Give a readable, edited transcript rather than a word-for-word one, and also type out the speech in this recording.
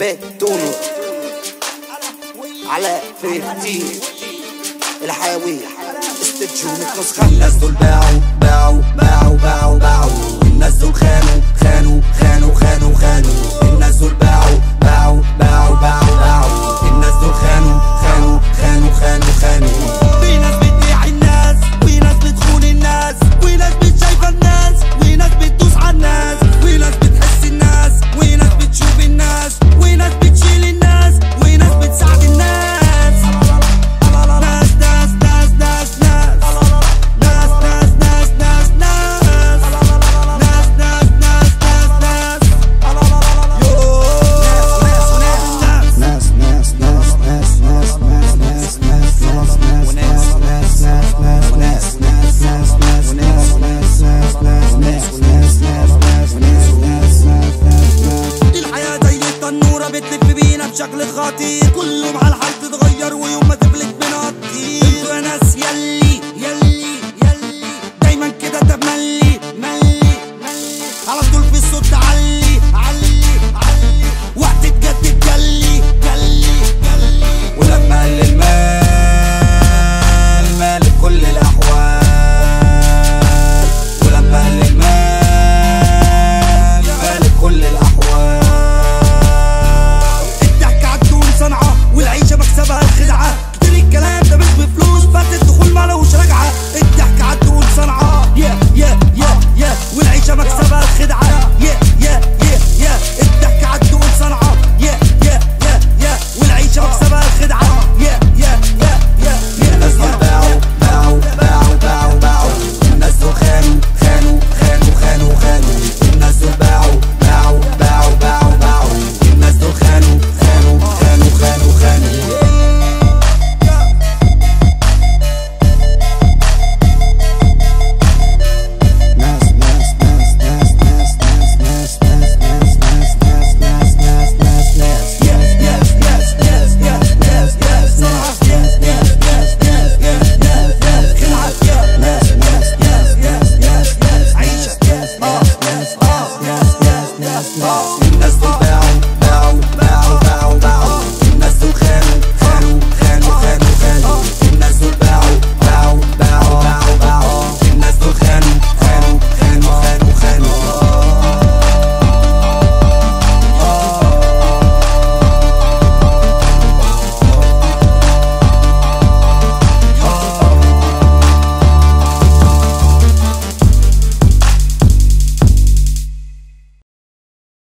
بتونو علاء 15 الحيوية استديو نسخة. الناس دول باعوا باعوا باعوا باعوا باعوا، الناس دول خانوا خانوا خانوا خانوا خانوا، الناس دول باعوا باعوا باعوا باعوا باعوا، الناس دول خانوا خانوا خانوا خانوا خانوا. في ناس بتبيع الناس، وناس بتخون الناس، وناس بتشايفة الناس، وناس بتدوس على الناس، وناس بتحس الناس، وناس بتشوف الناس، وناس بتشيل الناس، وناس بتساعد الناس. بتلف بينا بشكل خطير، كل يوم على الحال تتغير ويوم ما تفلت بنطير. انتوا يا ناس يلي